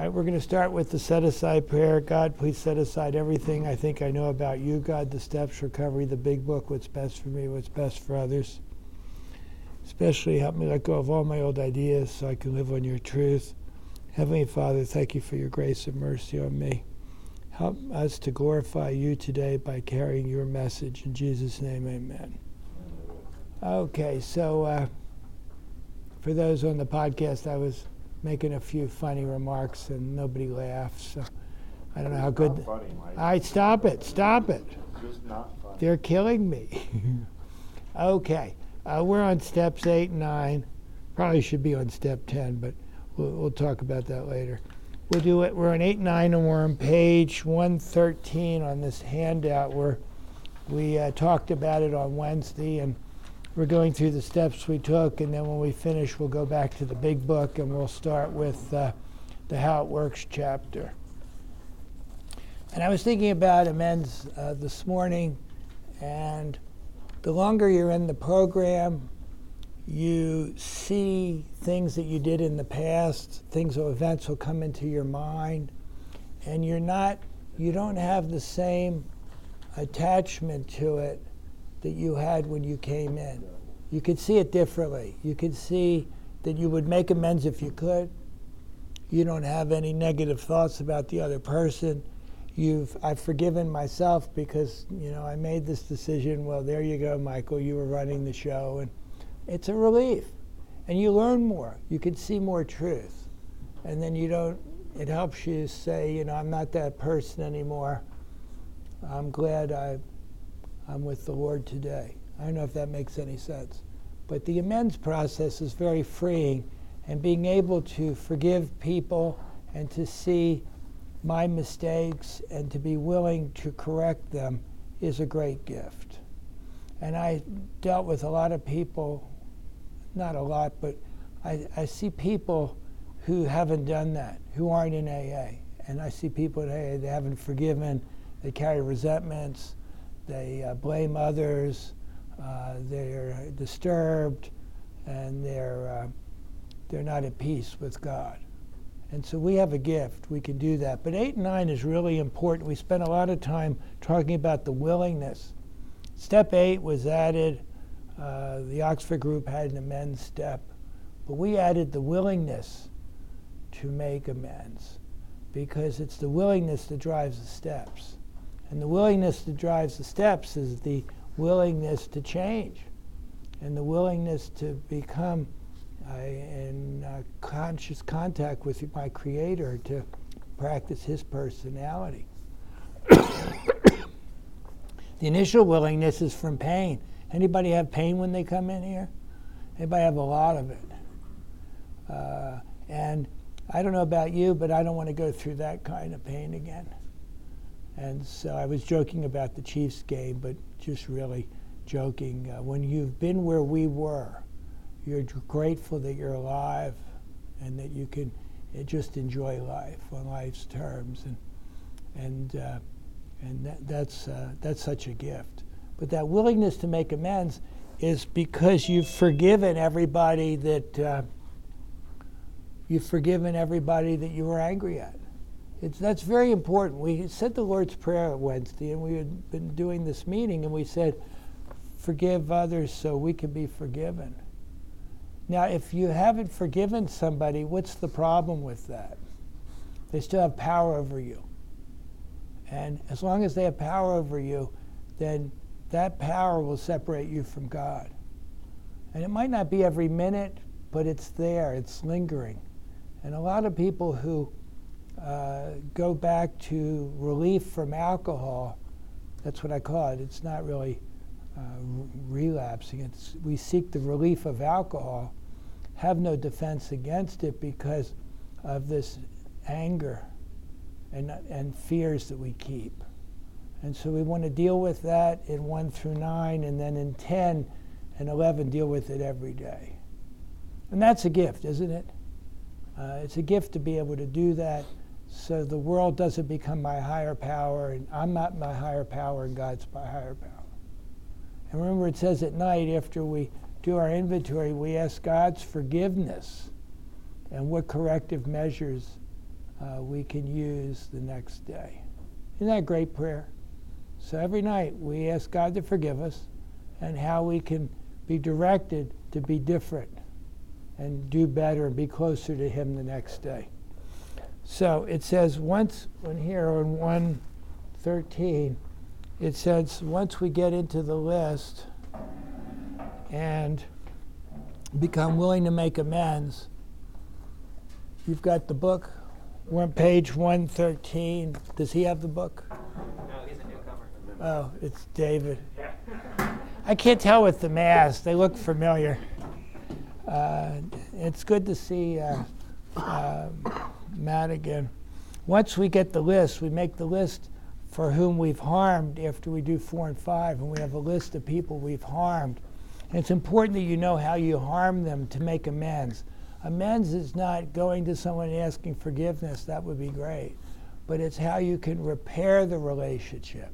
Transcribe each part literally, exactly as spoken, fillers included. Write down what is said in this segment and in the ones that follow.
right, we're going to start with the set-aside prayer. God, please set aside everything I think I know about you, God, the steps, recovery, the big book, what's best for me, what's best for others. Especially help me let go of all my old ideas so I can live on your truth. Heavenly Father, thank you for your grace and mercy on me. Help us to glorify you today by carrying your message. In Jesus' name, amen. Okay, so uh, for those on the podcast, I was making a few funny remarks and nobody laughed, so I don't know how good. Not funny, Mike. All right, stop it, stop it. Just not funny. They're killing me. Okay, uh, we're on steps eight and nine. Probably should be on step ten, but we'll, we'll talk about that later. We'll do it. We're on eight and nine, and we're on page one thirteen on this handout where we uh, talked about it on Wednesday, and we're going through the steps we took, and then when we finish, we'll go back to the big book, and we'll start with uh, the How It Works chapter. And I was thinking about amends uh, this morning, and the longer you're in the program, you see things that you did in the past, things or events will come into your mind, and you're not, you don't have the same attachment to it that you had when you came in. You could see it differently. You could see that you would make amends if you could. You don't have any negative thoughts about the other person. You've, I've forgiven myself because, you know, I made this decision. Well, there you go, Michael, you were running the show. And it's a relief. And you learn more. You can see more truth. And then you don't, it helps you say, you know, I'm not that person anymore. I'm glad I, I'm with the Lord today. I don't know if that makes any sense. But the amends process is very freeing, and being able to forgive people and to see my mistakes and to be willing to correct them is a great gift. And I dealt with a lot of people, not a lot, but I, I see people who haven't done that, who aren't in A A. And I see people in A A, they haven't forgiven, they carry resentments, they uh, blame others, uh, they're disturbed, and they're, uh, they're not at peace with God. And so we have a gift, we can do that. But eight and nine is really important. We spent a lot of time talking about the willingness. Step eight was added, uh, the Oxford group had an amends step, but we added the willingness to make amends, because it's the willingness that drives the steps. And the willingness that drives the steps is the willingness to change and the willingness to become uh, in uh, conscious contact with my Creator, to practice His personality. The initial willingness is from pain. Anybody have pain when they come in here? Anybody have a lot of it? Uh, and I don't know about you, but I don't want to go through that kind of pain again. And so I was joking about the Chiefs game, but just really joking. Uh, when you've been where we were, you're grateful that you're alive and that you can uh, just enjoy life on life's terms. And and uh, and that, that's uh, that's such a gift. But that willingness to make amends is because you've forgiven everybody that uh, you've forgiven everybody that you were angry at. It's, that's very important. We said the Lord's Prayer Wednesday, and we had been doing this meeting, and we said, forgive others so we can be forgiven. Now, if you haven't forgiven somebody, what's the problem with that? They still have power over you. And as long as they have power over you, then that power will separate you from God. And it might not be every minute, but it's there, it's lingering. And a lot of people who uh, go back to relief from alcohol, that's what I call it, it's not really uh, relapsing, it's, we seek the relief of alcohol, have no defense against it because of this anger and, and fears that we keep. And so we want to deal with that in one through nine, and then in ten and eleven deal with it every day. And that's a gift, isn't it? Uh, it's a gift to be able to do that, so the world doesn't become my higher power, and I'm not my higher power, and God's my higher power. And remember, it says at night, after we do our inventory, we ask God's forgiveness and what corrective measures uh, we can use the next day. Isn't that a great prayer? So every night we ask God to forgive us and how we can be directed to be different and do better and be closer to Him the next day. So it says once, when here on one thirteen, it says once we get into the list and become willing to make amends, you've got the book. We're on page one thirteen. Does he have the book? No, he's a newcomer. Oh, it's David. I can't tell with the mask. They look familiar. Uh, it's good to see uh, uh, Matt again. Once we get the list, we make the list for whom we've harmed after we do four and five, and we have a list of people we've harmed. And it's important that you know how you harm them to make amends. Amends is not going to someone and asking forgiveness. That would be great. But it's how you can repair the relationship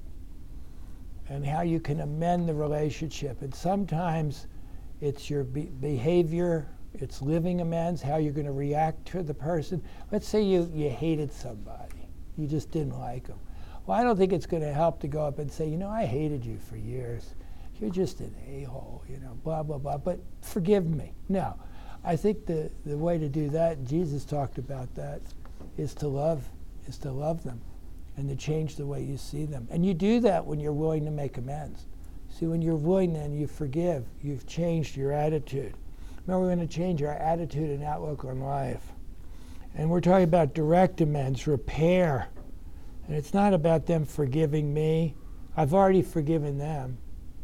and how you can amend the relationship. And sometimes it's your be- behavior, it's living amends, how you're going to react to the person. Let's say you, you hated somebody. You just didn't like them. Well, I don't think it's going to help to go up and say, you know, I hated you for years. You're just an a-hole, you know, blah, blah, blah, but forgive me. No. I think the, the way to do that, and Jesus talked about that, is to love, is to love them and to change the way you see them. And you do that when you're willing to make amends. See, when you're willing and you forgive, you've changed your attitude. Remember, we're going to change our attitude and outlook on life. And we're talking about direct amends, repair. And it's not about them forgiving me. I've already forgiven them,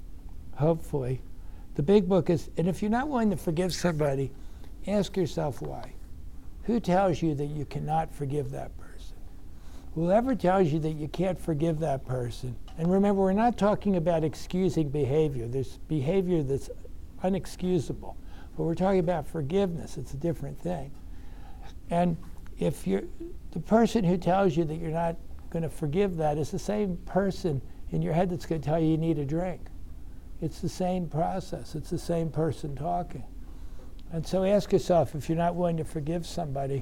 hopefully. The big book is, and if you're not willing to forgive somebody, ask yourself why. Who tells you that you cannot forgive that person? Whoever tells you that you can't forgive that person, and remember, we're not talking about excusing behavior. There's behavior that's unexcusable. But we're talking about forgiveness. It's a different thing. And if you're, the person who tells you that you're not going to forgive that is the same person in your head that's going to tell you you need a drink. It's the same process. It's the same person talking. And so ask yourself, if you're not willing to forgive somebody,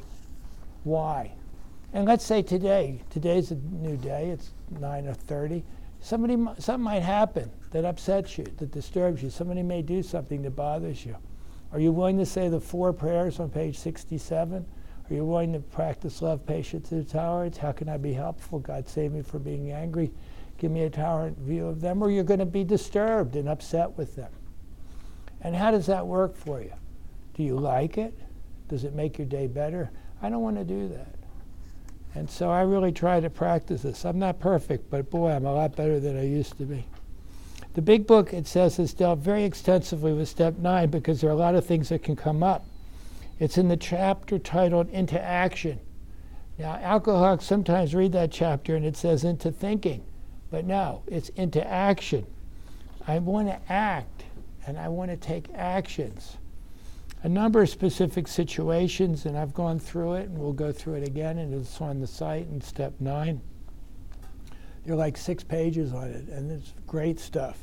why? And let's say today, today's a new day, it's nine thirty. Somebody, something might happen that upsets you, that disturbs you. Somebody may do something that bothers you. Are you willing to say the four prayers on page sixty-seven? Are you willing to practice love, patience, and tolerance? How can I be helpful? God save me from being angry. Give me a tolerant view of them. Or you're going to be disturbed and upset with them. And how does that work for you? Do you like it? Does it make your day better? I don't want to do that. And so I really try to practice this. I'm not perfect, but boy, I'm a lot better than I used to be. The big book, it says, has dealt very extensively with step nine because there are a lot of things that can come up. It's in the chapter titled Into Action. Now, alcoholics sometimes read that chapter and it says into thinking, but no, it's into action. I want to act and I want to take actions. A number of specific situations, and I've gone through it, and we'll go through it again, and it's on the site in step nine. There are like six pages on it, and it's great stuff.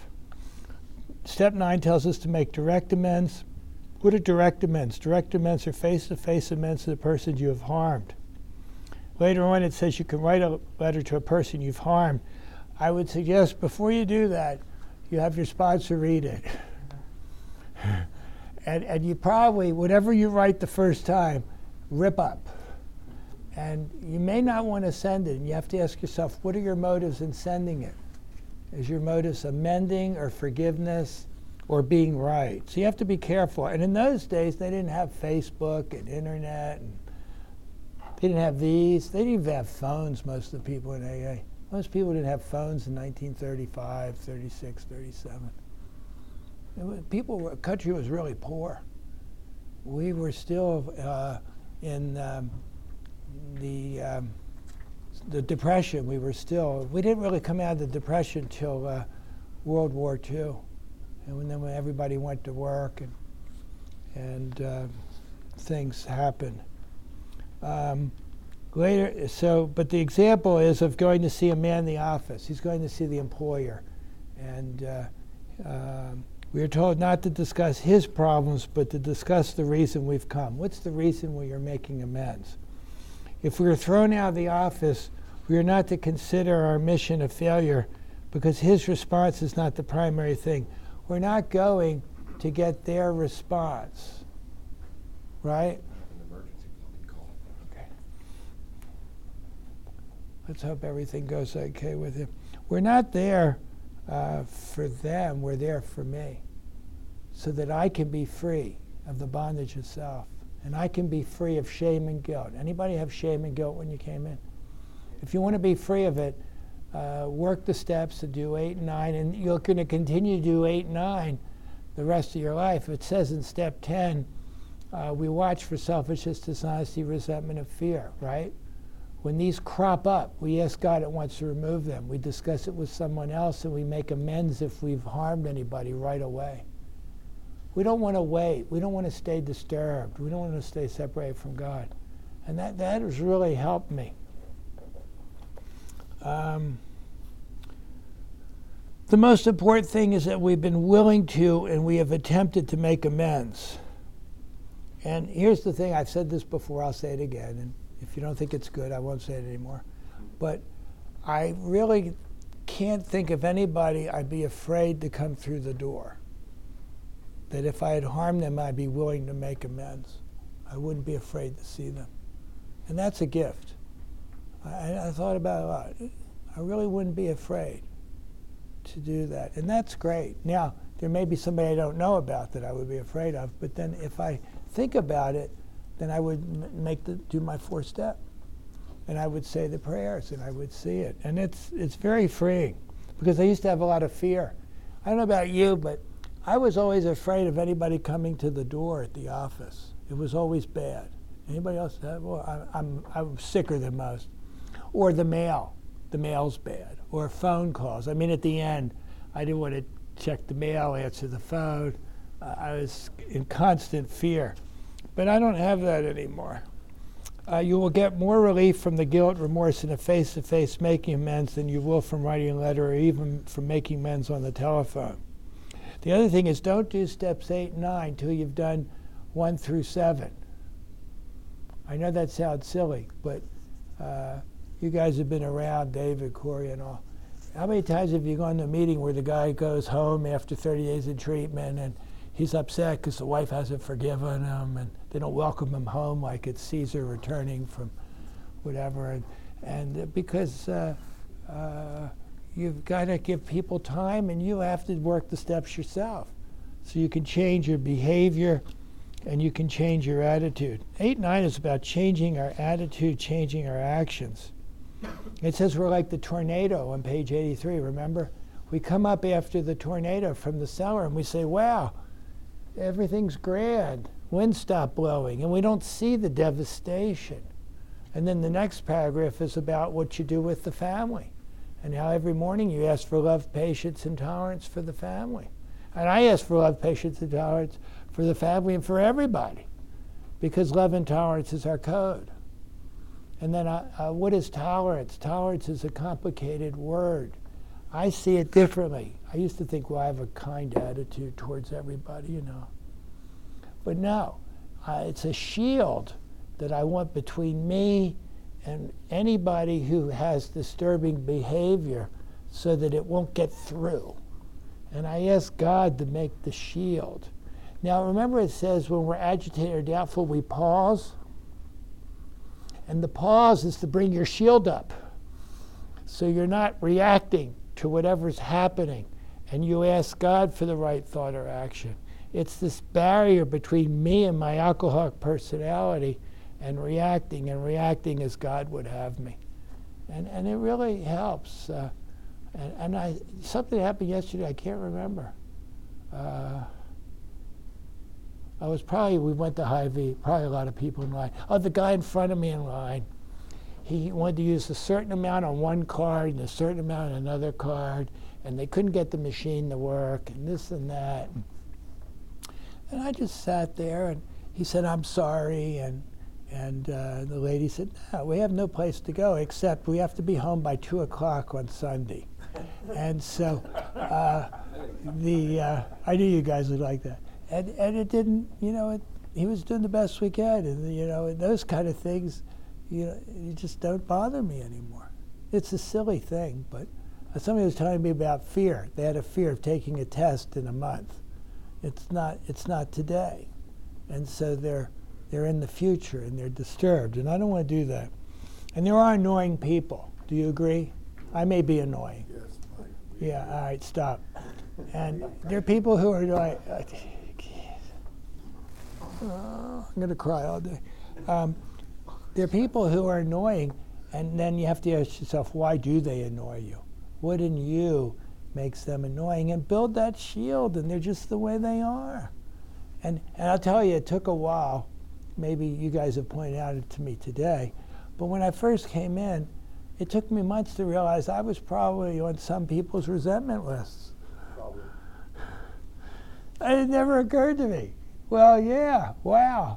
Step nine tells us to make direct amends. What are direct amends? Direct amends are face-to-face amends to the person you have harmed. Later on, it says you can write a letter to a person you've harmed. I would suggest before you do that, you have your sponsor read it. And, and you probably, whatever you write the first time, rip up. And you may not want to send it. And you have to ask yourself, what are your motives in sending it? Is your motives amending or forgiveness or being right? So you have to be careful. And in those days, they didn't have Facebook and internet. And they didn't have these. They didn't even have phones, most of the people in A A. Most people didn't have phones in nineteen thirty-five, thirty-six, thirty-seven. It was, people, the country was really poor. We were still uh, in um, the um, the Depression. We were still, we didn't really come out of the Depression till uh, World War Two. And when, then when everybody went to work and, and uh, things happened. Um, later, so, but the example is of going to see a man in the office. He's going to see the employer. And uh, um, we are told not to discuss his problems, but to discuss the reason we've come. What's the reason we are making amends? If we are thrown out of the office, we are not to consider our mission a failure because his response is not the primary thing. We're not going to get their response, right? An emergency will be called. Okay. Let's hope everything goes okay with him. We're not there uh, for them, we're there for me, so that I can be free of the bondage of self, and I can be free of shame and guilt. Anybody have shame and guilt when you came in? If you want to be free of it, uh, work the steps to do eight and nine, and you're going to continue to do eight and nine the rest of your life. It says in step ten, uh, we watch for selfishness, dishonesty, resentment, and fear, right? When these crop up, we ask God at once to remove them. We discuss it with someone else, and we make amends if we've harmed anybody right away. We don't want to wait. We don't want to stay disturbed. We don't want to stay separated from God. And that, that has really helped me. Um, the most important thing is that we've been willing to and we have attempted to make amends. And here's the thing, I've said this before, I'll say it again, and if you don't think it's good, I won't say it anymore. But I really can't think of anybody I'd be afraid to come through the door. That if I had harmed them, I'd be willing to make amends. I wouldn't be afraid to see them. And that's a gift. I, I thought about it a lot. I really wouldn't be afraid to do that. And that's great. Now, there may be somebody I don't know about that I would be afraid of, but then if I think about it, then I would m- make the, do my fourth step. And I would say the prayers, and I would see it. And it's, it's very freeing, because I used to have a lot of fear. I don't know about you, but I was always afraid of anybody coming to the door at the office. It was always bad. Anybody else have? Well, I, I'm, I'm sicker than most. Or the mail. The mail's bad. Or phone calls. I mean, at the end, I didn't want to check the mail, answer the phone. Uh, I was in constant fear. But I don't have that anymore. Uh, you will get more relief from the guilt, remorse, and a face-to-face making amends than you will from writing a letter or even from making amends on the telephone. The other thing is, don't do steps eight and nine till you've done one through seven. I know that sounds silly, but uh, you guys have been around, David, Corey, and all. How many times have you gone to a meeting where the guy goes home after thirty days of treatment and he's upset because the wife hasn't forgiven him and they don't welcome him home like it's Caesar returning from whatever, and, and because uh, uh, you've got to give people time and you have to work the steps yourself so you can change your behavior and you can change your attitude. Eight nine is about changing our attitude, changing our actions. It says we're like the tornado on page eighty-three, remember? We come up after the tornado from the cellar and we say, wow, everything's grand. Wind stopped blowing, and we don't see the devastation. And then the next paragraph is about what you do with the family and how every morning you ask for love, patience, and tolerance for the family. And I ask for love, patience, and tolerance for the family and for everybody, because love and tolerance is our code. And then uh, uh, what is tolerance? Tolerance is a complicated word. I see it differently. I used to think, well, I have a kind attitude towards everybody, you know. But no, uh, it's a shield that I want between me and anybody who has disturbing behavior so that it won't get through. And I ask God to make the shield. Now, remember it says when we're agitated or doubtful, we pause. And the pause is to bring your shield up so you're not reacting to whatever's happening, and you ask God for the right thought or action. It's this barrier between me and my alcoholic personality and reacting, and reacting as God would have me. And and it really helps. Uh, and and I, something happened yesterday, I can't remember. Uh, I was probably, we went to Hy-Vee, probably a lot of people in line. Oh, the guy in front of me in line, he wanted to use a certain amount on one card and a certain amount on another card, and they couldn't get the machine to work, and this and that. And I just sat there, and he said, I'm sorry, and and uh, the lady said, no, we have no place to go, except we have to be home by two o'clock on Sunday. And so uh, the uh, I knew you guys would like that. And, and it didn't, you know, it, he was doing the best we could, and, you know, and those kind of things, you know, you just don't bother me anymore. It's a silly thing, but somebody was telling me about fear. They had a fear of taking a test in a month. It's not. It's not today, and so they're they're in the future and they're disturbed. And I don't want to do that. And there are annoying people. Do you agree? I may be annoying. Yes, Mike. Yeah. All right. Stop. And there are people who are like, oh, I'm going to cry all day. Um, there are people who are annoying, and then you have to ask yourself, why do they annoy you? What in you makes them annoying? And build that shield, and they're just the way they are. And and I'll tell you, it took a while. Maybe you guys have pointed out it to me today. But when I first came in, it took me months to realize I was probably on some people's resentment lists. Probably. It never occurred to me. Well, yeah, wow.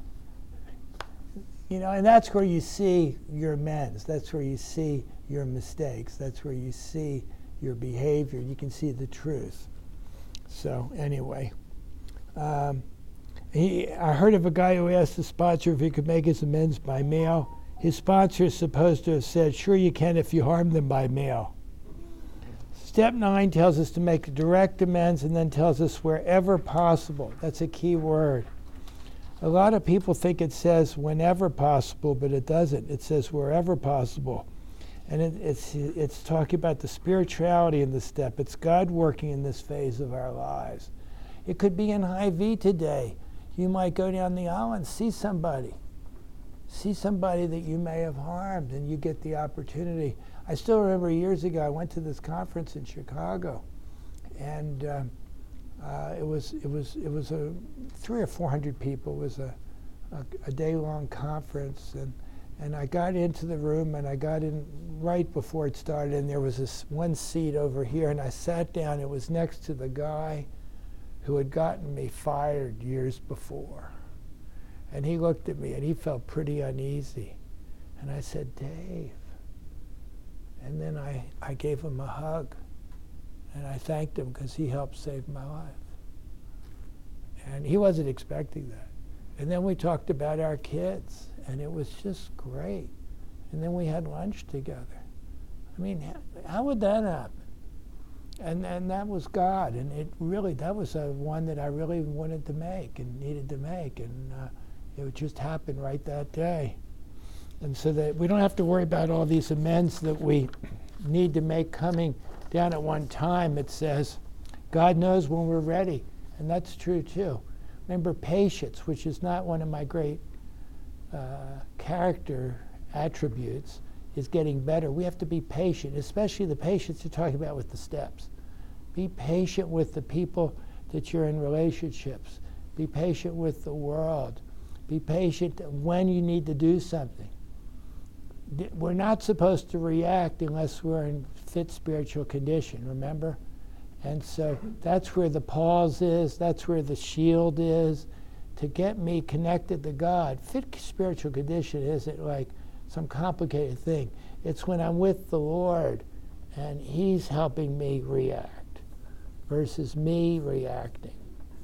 You know, and that's where you see your amends. That's where you see your mistakes. That's where you see your behavior. You can see the truth. So anyway, um, he, I heard of a guy who asked the sponsor if he could make his amends by mail. His sponsor is supposed to have said, sure you can if you harm them by mail. Step nine tells us to make direct amends and then tells us wherever possible. That's a key word. A lot of people think it says whenever possible, but it doesn't. It says wherever possible. And it, it's, it's talking about the spirituality in the step. It's God working in this phase of our lives. It could be in Hy-Vee today. You might go down the aisle and see somebody. See somebody that you may have harmed, and you get the opportunity. I still remember years ago, I went to this conference in Chicago, and uh, uh, it was it was it was a three or four hundred people. It was a a, a day-long conference, and and I got into the room, and I got in right before it started, and there was this one seat over here, and I sat down. It was next to the guy who had gotten me fired years before. And he looked at me, and he felt pretty uneasy. And I said, Dave. And then I, I gave him a hug. And I thanked him because he helped save my life. And he wasn't expecting that. And then we talked about our kids, and it was just great. And then we had lunch together. I mean, how, how would that happen? And and that was God. And it really, that was a one that I really wanted to make and needed to make. And uh, it just happened right that day. And so that we don't have to worry about all these amends that we need to make coming down at one time. It says, God knows when we're ready. And that's true too. Remember, patience, which is not one of my great uh, character attributes, is getting better. We have to be patient, especially the patience you're talking about with the steps. Be patient with the people that you're in relationships. Be patient with the world. Be patient when you need to do something. We're not supposed to react unless we're in fit spiritual condition, remember? And so that's where the pause is, that's where the shield is, to get me connected to God. Fit spiritual condition isn't like some complicated thing. It's when I'm with the Lord and He's helping me react versus me reacting.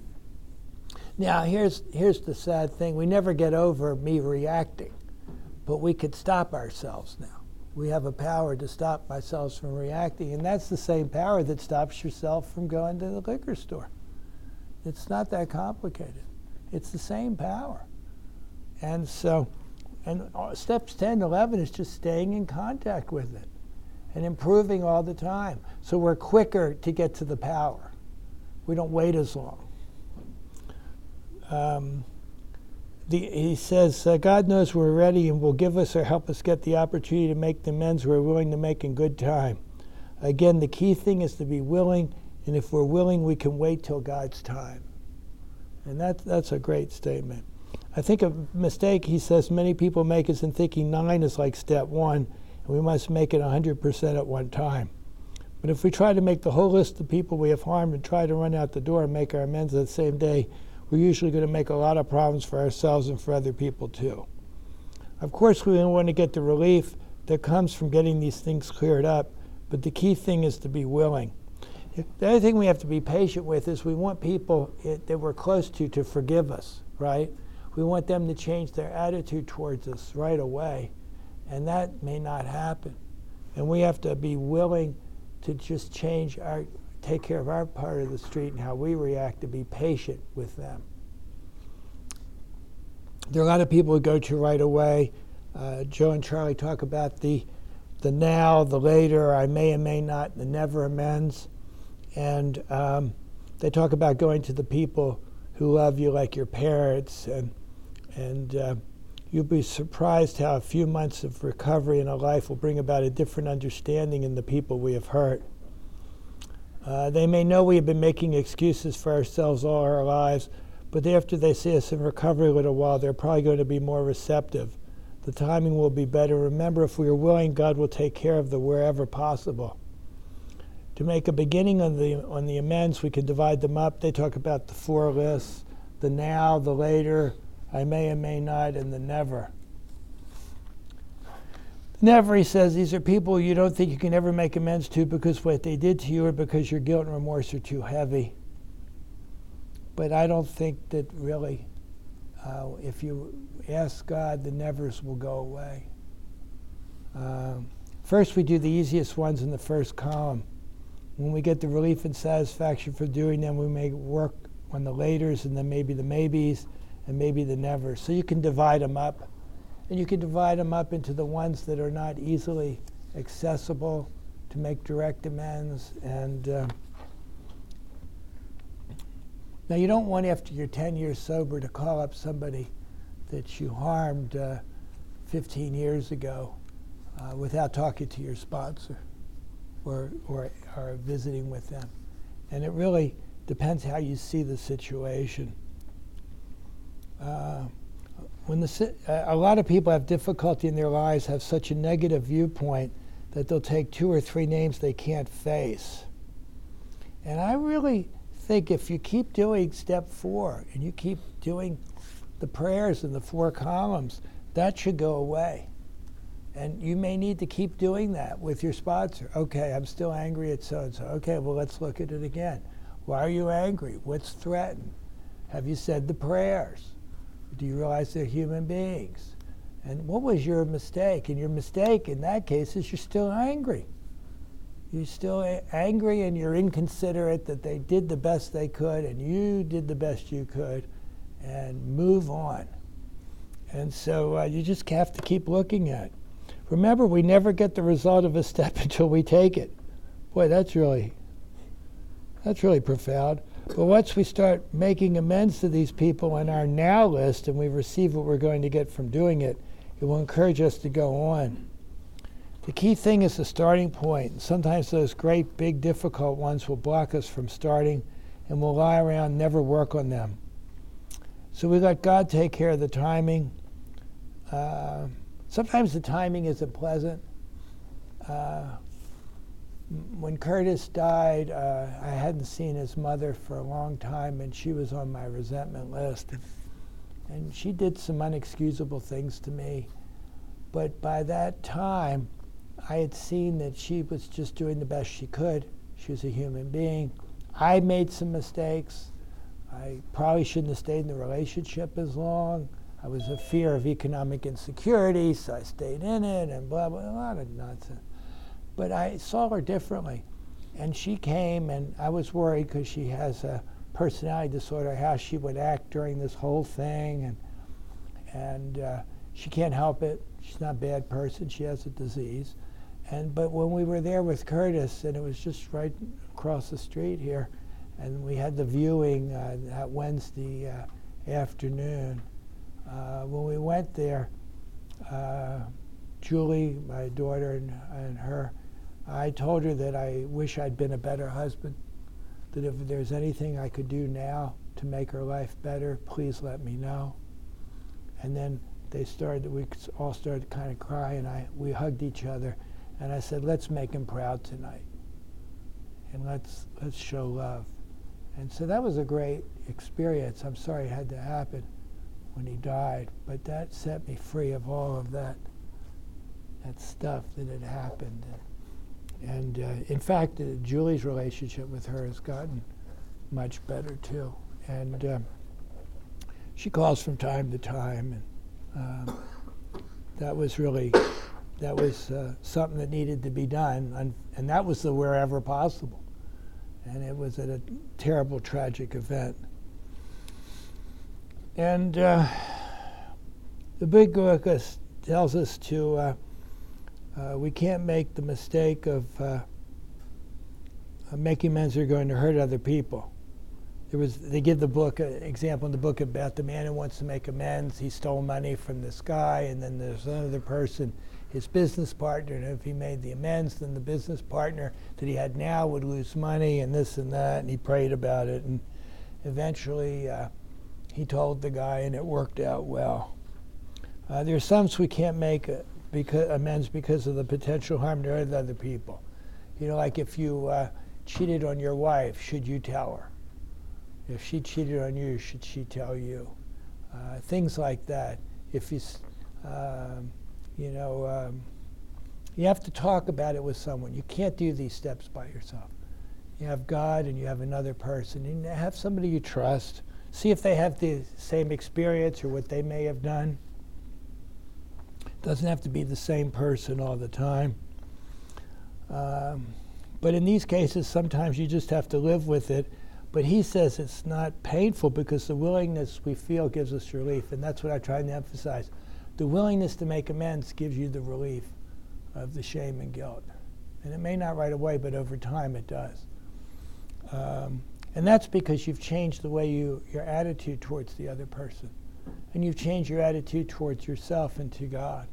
Now, here's, here's the sad thing. We never get over me reacting, but we could stop ourselves now. We have a power to stop ourselves from reacting, and that's the same power that stops yourself from going to the liquor store. It's not that complicated. It's the same power. And so, and steps ten to eleven is just staying in contact with it and improving all the time. So we're quicker to get to the power. We don't wait as long. Um, the, he says, uh, God knows we're ready and will give us or help us get the opportunity to make the amends we're willing to make in good time. Again, the key thing is to be willing, and if we're willing, we can wait till God's time. And that, that's a great statement. I think a mistake he says many people make is in thinking nine is like step one, and we must make it one hundred percent at one time. But if we try to make the whole list of people we have harmed and try to run out the door and make our amends that same day, we're usually going to make a lot of problems for ourselves and for other people too. Of course, we want to get the relief that comes from getting these things cleared up, but the key thing is to be willing. The other thing we have to be patient with is we want people that we're close to to forgive us, right? We want them to change their attitude towards us right away. And that may not happen. And we have to be willing to just change our, take care of our part of the street and how we react, to be patient with them. There are a lot of people who go to right away. Uh, Joe and Charlie talk about the the now, the later, I may and may not, the never amends. And um, they talk about going to the people who love you like your parents. And, and uh, you'll be surprised how a few months of recovery in a life will bring about a different understanding in the people we have hurt. Uh, they may know we have been making excuses for ourselves all our lives, but after they see us in recovery a little while, they're probably going to be more receptive. The timing will be better. Remember, if we are willing, God will take care of the wherever possible. To make a beginning on the on the amends, we can divide them up. They talk about the four lists: the now, the later, I may and may not, and the never. Never, he says, these are people you don't think you can ever make amends to because what they did to you or because your guilt and remorse are too heavy. But I don't think that really, uh, if you ask God, the nevers will go away. Um, first, we do the easiest ones in the first column. When we get the relief and satisfaction for doing them, we may work on the laters and then maybe the maybes and maybe the nevers. So you can divide them up. And you can divide them up into the ones that are not easily accessible to make direct amends. And uh, now you don't want, after you're ten years sober, to call up somebody that you harmed uh, fifteen years ago uh, without talking to your sponsor or, or, or visiting with them. And it really depends how you see the situation. Uh, When the, uh, a lot of people have difficulty in their lives, have such a negative viewpoint that they'll take two or three names they can't face. And I really think if you keep doing step four and you keep doing the prayers in the four columns, that should go away. And you may need to keep doing that with your sponsor. Okay, I'm still angry at so-and-so. Okay, well, let's look at it again. Why are you angry? What's threatened? Have you said the prayers? Do you realize they're human beings? And what was your mistake? And your mistake in that case is you're still angry. You're still a- angry and you're inconsiderate that they did the best they could and you did the best you could, and move on. And so uh, you just have to keep looking at it. Remember, we never get the result of a step until we take it. Boy, that's really, that's really profound. But once we start making amends to these people on our now list and we receive what we're going to get from doing it, it will encourage us to go on. The key thing is the starting point. Sometimes those great, big, difficult ones will block us from starting, and we'll lie around and never work on them. So we let God take care of the timing. Uh, sometimes the timing isn't pleasant. Uh, When Curtis died, uh, I hadn't seen his mother for a long time, and she was on my resentment list. And she did some unexcusable things to me. But by that time, I had seen that she was just doing the best she could. She was a human being. I made some mistakes. I probably shouldn't have stayed in the relationship as long. I was a fear of economic insecurity, so I stayed in it, and blah, blah, a lot of nonsense. But I saw her differently. And she came, and I was worried because she has a personality disorder, how she would act during this whole thing. And and uh, she can't help it. She's not a bad person. She has a disease. And but when we were there with Curtis, and it was just right across the street here, and we had the viewing uh, that Wednesday uh, afternoon, uh, when we went there, uh, Julie, my daughter, and, and her, I told her that I wish I'd been a better husband, that if there's anything I could do now to make her life better, please let me know. And then they started, we all started to kind of cry, and I, we hugged each other, and I said, let's make him proud tonight, and let's, let's show love. And so that was a great experience. I'm sorry it had to happen when he died, but that set me free of all of that that stuff that had happened. And uh, in fact, uh, Julie's relationship with her has gotten much better too. And uh, she calls from time to time, and uh, that was really that was uh, something that needed to be done, and, and that was the wherever possible. And it was at a terrible, tragic event. And uh, the Big Book us- tells us to, uh, uh, we can't make the mistake of uh, uh, making amends that are going to hurt other people. There was, they give the book an example in the book about the man who wants to make amends. He stole money from this guy, and then there's another person, his business partner, and if he made the amends, then the business partner that he had now would lose money and this and that, and he prayed about it, and eventually uh, he told the guy, and it worked out well. Uh, there are some we can't make uh, because, amends because of the potential harm to other people. You know, like if you uh, cheated on your wife, should you tell her? If she cheated on you, should she tell you? Uh, things like that. If you, um, you know, um, you have to talk about it with someone. You can't do these steps by yourself. You have God and you have another person. And have somebody you trust. See if they have the same experience or what they may have done. Doesn't have to be the same person all the time. Um, but in these cases, sometimes you just have to live with it. But he says it's not painful because the willingness we feel gives us relief, and that's what I try to emphasize. The willingness to make amends gives you the relief of the shame and guilt. And it may not right away, but over time it does. Um, and that's because you've changed the way you, your attitude towards the other person. And you've changed your attitude towards yourself and to God.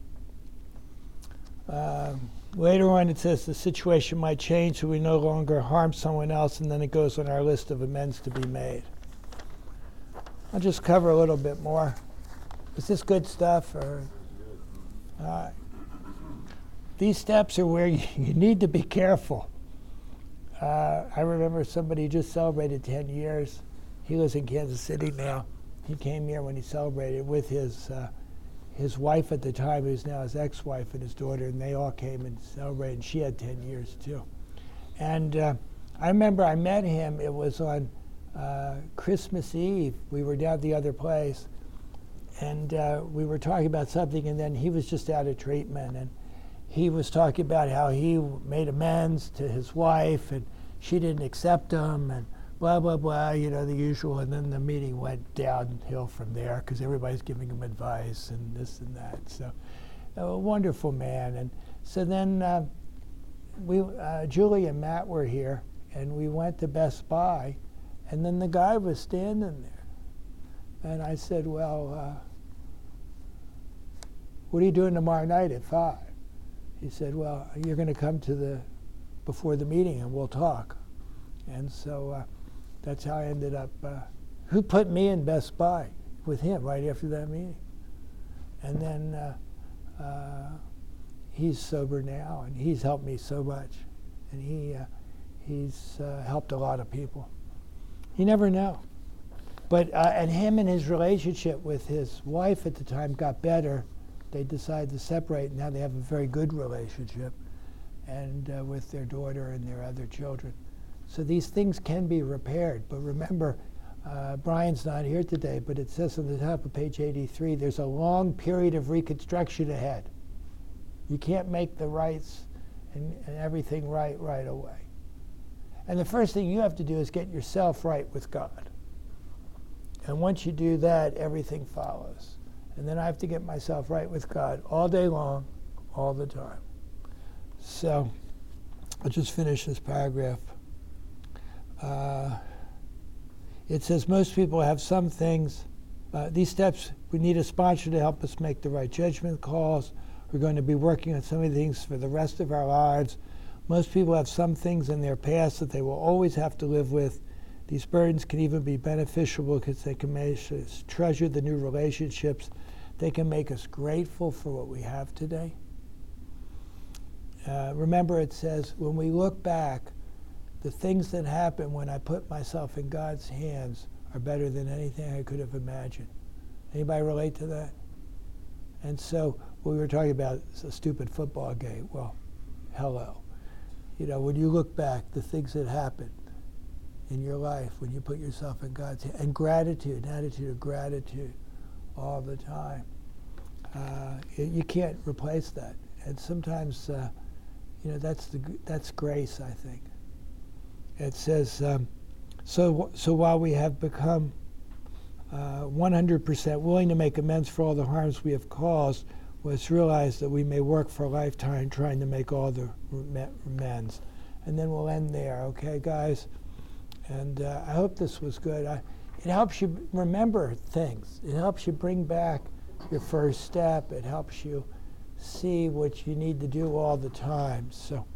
Um, Later on, it says the situation might change so we no longer harm someone else, and then it goes on our list of amends to be made. I'll just cover a little bit more. Is this good stuff? Or, all right. These steps are where you, you need to be careful. Uh, I remember somebody just celebrated ten years. He lives in Kansas City now. He came here when he celebrated with his uh, his wife at the time, who's now his ex-wife, and his daughter, and they all came and celebrated, and she had ten years too. And uh, I remember I met him, it was on uh, Christmas Eve. We were down at the other place, and uh, we were talking about something, and then he was just out of treatment, and he was talking about how he made amends to his wife, and she didn't accept him, and blah, blah, blah, you know, the usual. And then the meeting went downhill from there because everybody's giving him advice and this and that. So a wonderful man. And so then uh, we, uh, Julie and Matt were here, and we went to Best Buy, and then the guy was standing there. And I said, well, uh, what are you doing tomorrow night at five? He said, well, you're going to come to the, before the meeting and we'll talk. And so uh, that's how I ended up, uh, who put me in Best Buy with him right after that meeting. And then uh, uh, he's sober now, and he's helped me so much. And he uh, he's uh, helped a lot of people. You never know. But, uh, and him and his relationship with his wife at the time got better. They decided to separate, and now they have a very good relationship, and uh, with their daughter and their other children. So these things can be repaired. But remember, uh, Brian's not here today, but it says on the top of page eighty-three, there's a long period of reconstruction ahead. You can't make the rights and, and everything right right away. And the first thing you have to do is get yourself right with God. And once you do that, everything follows. And then I have to get myself right with God all day long, all the time. So I'll just finish this paragraph. Uh, it says most people have some things. Uh, these steps, we need a sponsor to help us make the right judgment calls. We're going to be working on some of the things for the rest of our lives. Most people have some things in their past that they will always have to live with. These burdens can even be beneficial because they can make us treasure the new relationships. They can make us grateful for what we have today. Uh, remember, it says, when we look back, the things that happen when I put myself in God's hands are better than anything I could have imagined. Anybody relate to that? And so we were talking about a stupid football game. Well, hello. You know, when you look back, the things that happened in your life when you put yourself in God's hands, and gratitude, an attitude of gratitude all the time. Uh, you can't replace that. and sometimes, uh, you know, that's the g- that's grace. I think. It says, um, so so while we have become uh, one hundred percent willing to make amends for all the harms we have caused, let's realize that we may work for a lifetime trying to make all the rem- amends. And then we'll end there, okay, guys? And uh, I hope this was good. I, it helps you b- remember things. It helps you bring back your first step. It helps you see what you need to do all the time. So